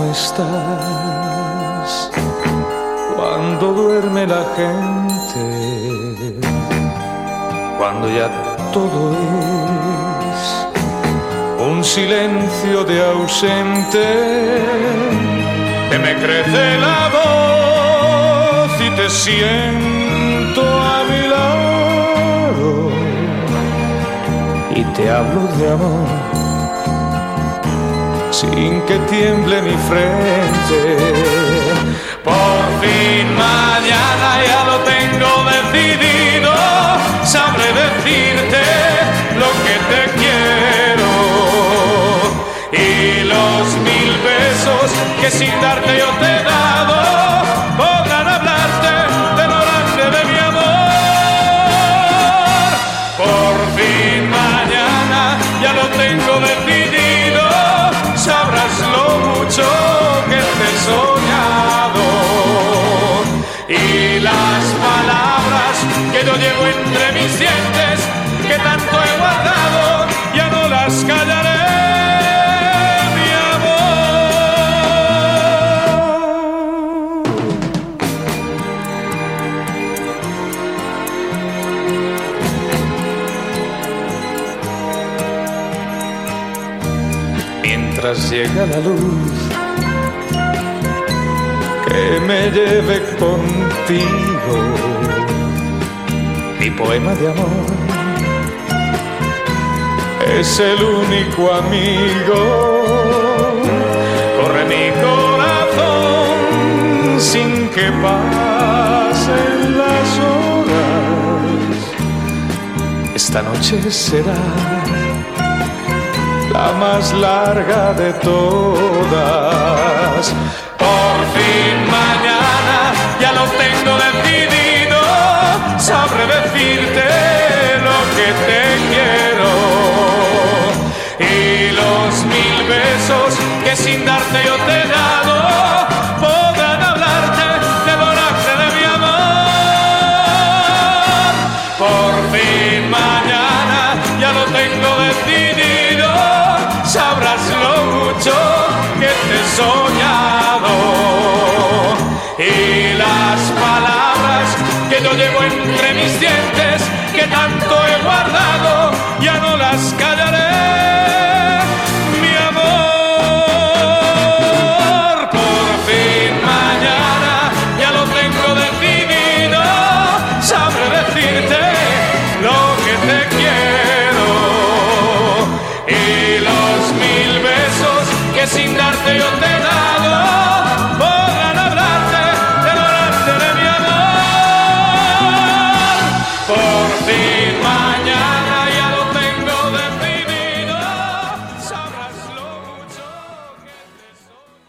estás cuando duerme la gente, cuando ya todo es un silencio de ausente, que me crece la voz y te siento a mi lado y te hablo de amor sin que tiemble mi frente. Por fin mañana ya lo tengo decidido, sabré decirte lo que te quiero, y los 1000 besos que sin darte yo te he dado podrán hablarte de lo grande de mi amor. Por fin mañana ya lo tengo decidido, sabrás lo mucho que te he soñado, y las palabras que yo llevo entre mis dientes, que tanto he guardado, ya no las callaré, mi amor. Mientras llega la luz, que me lleve contigo, mi poema de amor es el único amigo. Corre mi corazón sin que pasen las horas. Esta noche será la más larga de todas. Por fin mañana ya lo tengo decidido, sabré decirte lo que te quiero, y los 1000 besos que sin darte yo te he dado podrán hablarte de lo grande de mi amor. Por fin mañana ya lo tengo decidido, sabrás lo mucho que te he soñado, y las palabras que yo llevo entre mis dientes, que tanto he guardado, ya no las callaré, mi amor. Por fin mañana ya lo tengo decidido, sabré decirte lo que te quiero, y los 1000 besos que sin darte yo te